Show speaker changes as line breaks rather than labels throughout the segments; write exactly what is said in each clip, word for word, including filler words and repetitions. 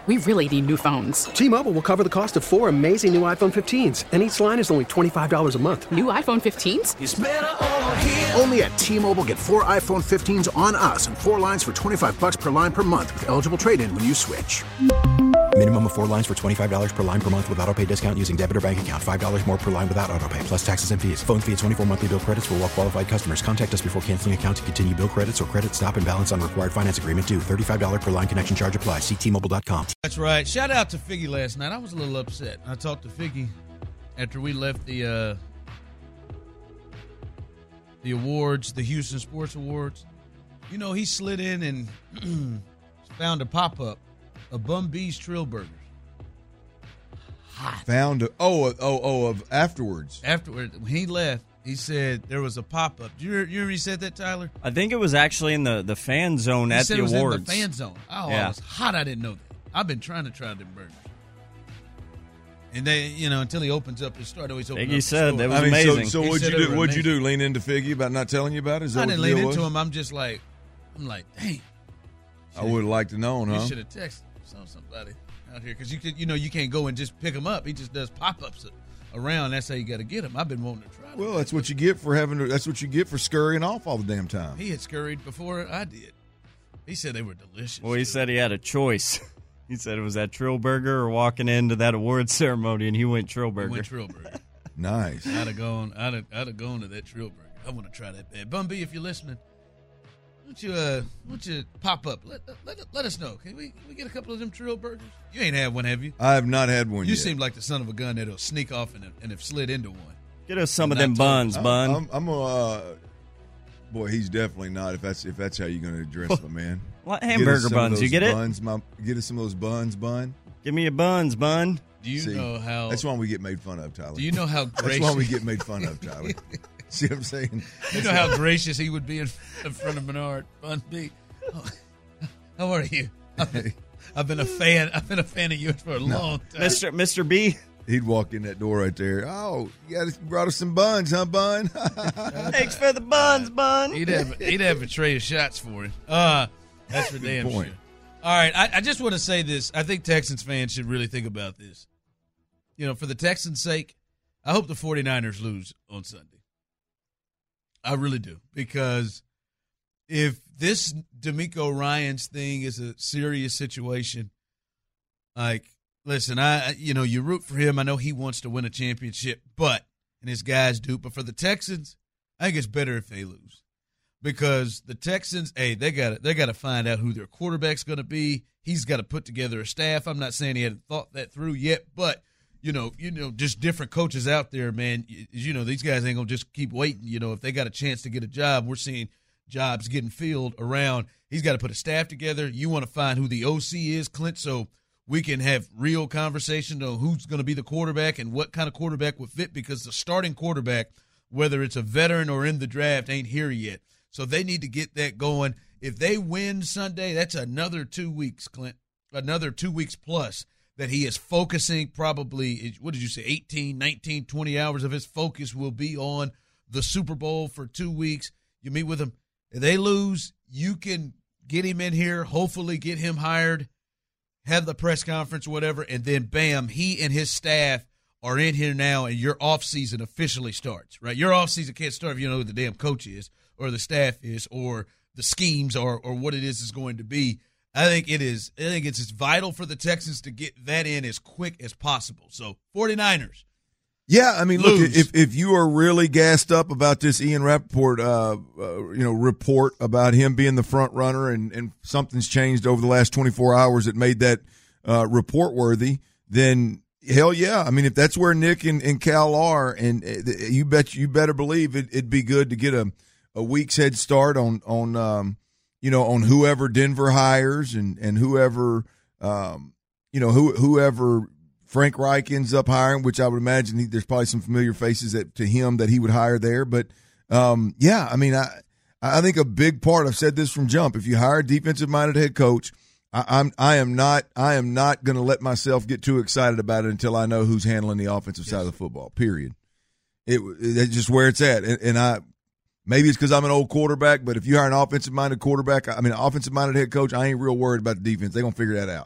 we really need new phones.
T-Mobile will cover the cost of four amazing new iPhone fifteens, and each line is only twenty-five dollars a month.
New iPhone fifteens?
It's better over here.
Only at T-Mobile, get four iPhone fifteens on us and four lines for twenty-five dollars per line per month with eligible trade-in when you switch.
Minimum of four lines for twenty-five dollars per line per month with autopay discount using debit or bank account. five dollars more per line without autopay, plus taxes and fees. Phone fee at twenty-four monthly bill credits for well-qualified customers. Contact us before canceling account to continue bill credits or credit stop and balance on required finance agreement due. thirty-five dollars per line connection charge applies. See T Mobile dot com.
That's right. Shout out to Figgy last night. I was a little upset. I talked to Figgy after we left the uh, the awards, the Houston Sports Awards. You know, he slid in and found a pop-up of Bum B's Trill Burgers. Hot.
Found a, oh oh oh of afterwards.
Afterward, when he left, he said there was a pop-up. You you remember he said that, Tyler?
I think it was actually in the, the fan zone
he
at
said
the
it was
awards.
in the fan zone. Oh,
yeah.
I was hot. I didn't know that. I've been trying to try them burgers. And they, you know, until he opens up his store, I know he's opening
Figgy
up
said
the
that
store.
was
I mean,
amazing.
so, so
He
what'd you
said they
do?
were
What'd you
amazing.
do? Lean into Figgy about not telling you about it? Is that
I
what
didn't
the
lean
deal
into
was?
him. I'm just like, I'm like, dang.
I would have liked to know,
You
huh?
should have texted some somebody out here because you could, you know, you can't go and just pick him up. He just does pop-ups around. That's how you got to get him. I've been wanting to try.
Well,
them.
that's what you get for having. To, that's what you get for scurrying off all the damn time.
He had scurried before I did. He said they were delicious.
Well, he said he had a choice. He said it was that Trill Burger or walking into that award ceremony, and he went Trill Burger.
He went Trill Burger.
Nice.
I'd have gone. I'd have, I'd have gone to that Trill Burger. I want to try that bad. Bum B, if you're listening, why don't you uh, why don't you pop up? Let, let let us know. Can we can we get a couple of them Trill Burgers? You ain't had one, have you?
I have not had one
You
yet.
seem like the son of a gun that'll sneak off and and have slid into one.
Get us some
I'm
of them
not told.
buns,
I'm,
bun.
I'm, I'm a uh, boy. He's definitely not. If that's if that's how you're going to address my man.
What
Get us
hamburger
some of
buns?
those
You get it?
buns, My, get us some of those buns, bun.
Give me your buns, bun.
Do you
See,
know how?
That's why we get made fun of, Tyler.
Do you know how
That's
gracious?
why we get made fun of, Tyler. See what I'm saying?
You know how gracious he would be in, in front of Menard. Bun B. Oh, how are you? I've been, I've been a fan. I've been a fan of yours for a
No.
long time.
Mister Mister B.
He'd walk in that door right there. Oh, you got us, brought us some buns, huh, bun?
Thanks for the buns, bun.
He'd have he'd have a tray of shots for it. Uh that's for damn
point.
sure. All right, I, I just want to say this. I think Texans fans should really think about this. You know, for the Texans' sake, I hope the 49ers lose on Sunday. I really do. Because if this DeMeco Ryans thing is a serious situation, like, listen, I you know, you root for him. I know he wants to win a championship, but, and his guys do, but for the Texans, I think it's better if they lose. Because the Texans, hey, they got they got to find out who their quarterback's going to be. He's got to put together a staff. I'm not saying he hadn't thought that through yet, but you know, you know, just different coaches out there, man. You, you know, these guys ain't gonna just keep waiting. You know, if they got a chance to get a job, we're seeing jobs getting filled around. He's got to put a staff together. You want to find who the O C is, Clint, so we can have real conversation on who's going to be the quarterback and what kind of quarterback would fit. Because the starting quarterback, whether it's a veteran or in the draft, ain't here yet. So they need to get that going. If they win Sunday, that's another two weeks, Clint, another two weeks plus that he is focusing probably, what did you say, eighteen, nineteen, twenty hours of his focus will be on the Super Bowl for two weeks. You meet with him. If they lose, you can get him in here, hopefully get him hired, have the press conference, whatever, and then, bam, he and his staff are in here now, and your offseason officially starts, right? Your offseason can't start if you know who the damn coach is or the staff is or the schemes or or what it is is going to be. I think it is. I think it's as vital for the Texans to get that in as quick as possible. So, 49ers.
Yeah, I mean,
Lose.
look, if if you are really gassed up about this Ian Rappaport, uh, uh, you know, report about him being the front runner, and, and something's changed over the last twenty-four hours that made that uh, report worthy, then hell yeah. I mean, if that's where Nick and, and Cal are, and uh, you bet you better believe it, it'd be good to get a, a week's head start on on um, you know, on whoever Denver hires and and whoever um, you know who whoever. Frank Reich ends up hiring, which I would imagine he, there's probably some familiar faces that, to him that he would hire there. But, um, yeah, I mean, I I think a big part, I've said this from jump, if you hire a defensive-minded head coach, I, I'm, I am not I am not going to let myself get too excited about it until I know who's handling the offensive yes. side of the football, period. It, it's just where it's at. And, and I maybe it's because I'm an old quarterback, but if you hire an offensive-minded quarterback, I mean, an offensive-minded head coach, I ain't real worried about the defense. They're going to figure that out.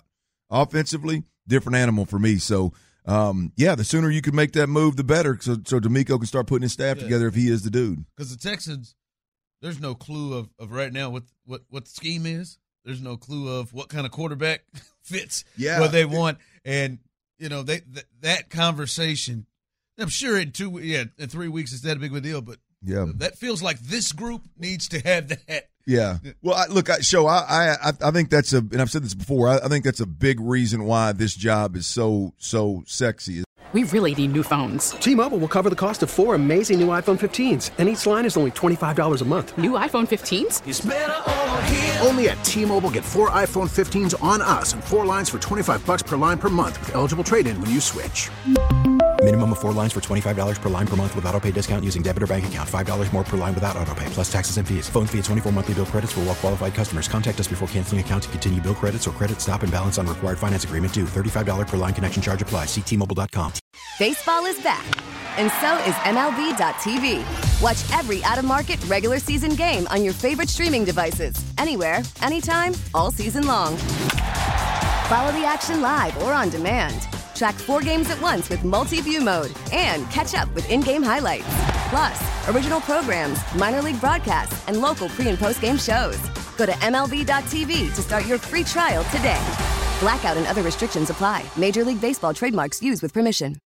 Offensively, different animal for me. So, um, yeah, the sooner you can make that move, the better. So, so DeMeco can start putting his staff
Yeah.
together if he is the dude.
Because the Texans, there's no clue of, of right now what, what, what the scheme is. There's no clue of what kind of quarterback fits
Yeah.
what they want. And, you know, they th- that conversation, I'm sure in two, yeah, in three weeks it's that a big of a deal, but
Yeah.
that feels like this group needs to have that.
Yeah. Well, I, look, I, show I, I I think that's a, and I've said this before. I, I think that's a big reason why this job is so so sexy.
We really need new phones.
T-Mobile will cover the cost of four amazing new iPhone fifteens, and each line is only twenty-five dollars a month.
New iPhone fifteens?
Only at T-Mobile, get four iPhone fifteens on us and four lines for twenty-five bucks per line per month with eligible trade-in when you switch.
Minimum of four lines for twenty-five dollars per line per month with autopay discount using debit or bank account. five dollars more per line without autopay, plus taxes and fees. Phone fee at twenty-four monthly bill credits for well-qualified customers. Contact us before canceling account to continue bill credits or credit stop and balance on required finance agreement due. thirty-five dollars per line connection charge applies. See T Mobile dot com.
Baseball is back, and so is M L B dot T V. Watch every out-of-market regular season game on your favorite streaming devices, anywhere, anytime, all season long. Follow the action live or on demand. Track four games at once with multi-view mode and catch up with in-game highlights. Plus, original programs, minor league broadcasts, and local pre- and post-game shows. Go to M L B dot T V to start your free trial today. Blackout and other restrictions apply. Major League Baseball trademarks used with permission.